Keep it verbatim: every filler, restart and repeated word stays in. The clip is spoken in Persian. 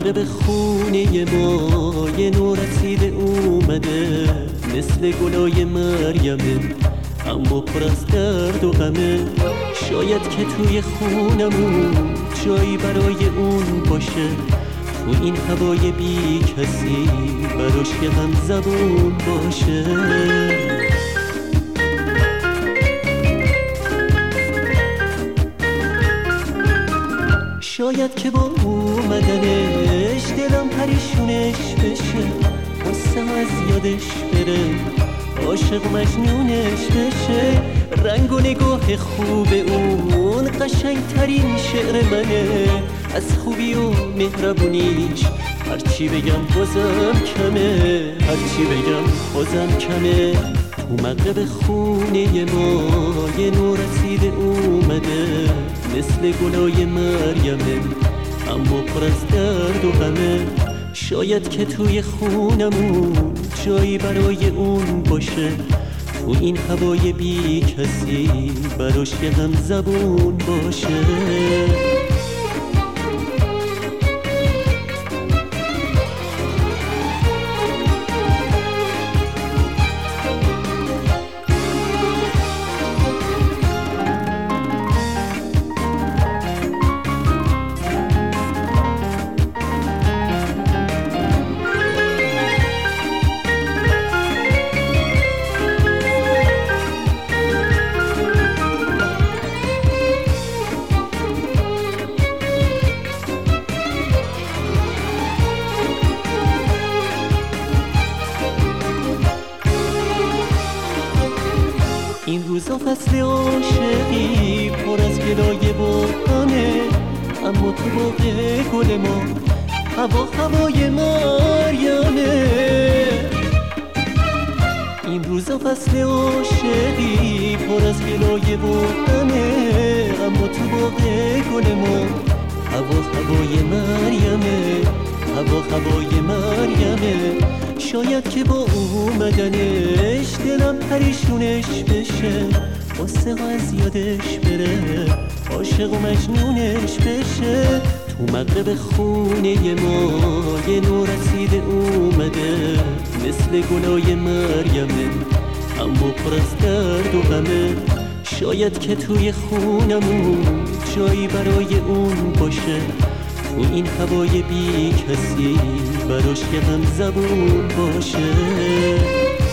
مغرب خونه ما یه نور رسیده اومده، مثل گلای مریمه اما پر از درد و غمه. شاید که توی خونمون جایی برای اون باشه، تو این هوای بی کسی براش یه هم زبون باشه. شاید که با اومدنش دلم پریشونش بشه، قصه از یادش بره، عاشق مجنونش بشه. رنگ و نگاه خوب اون قشنگترین شعر منه، از خوبی و مهربونیش هرچی بگم بازم کمه، هرچی بگم بازم کمه. تو مغرب خونه ما یه نور رسیده اومده، مثل گلای مریمه اما پر از درد و غمه. شاید که توی خونمون جایی برای اون باشه، تو این هوای بی کسی براش یه هم زبون باشه. این روزا فصل عاشقی پر از گلایه و غمه، اما تو باغ گل ما هوا هوای مریمه. این روزا فصل عاشقی پر از گلایه و غمه، اما تو باغ گل ما هوا هوای مریمه، هوا هوای مریمه. شاید که با اومدنش دلم پریشونش بشه، قصه از یادش بره، عاشق و مجنونش بشه. تو مغرب خونه ما یه نور رسیده اومده، مثل گلای مریمه اما پر از درد و غمه. شاید که توی خونمون جایی برای اون باشه، تو این هوای بی کسی براش یه هم زبون باشه.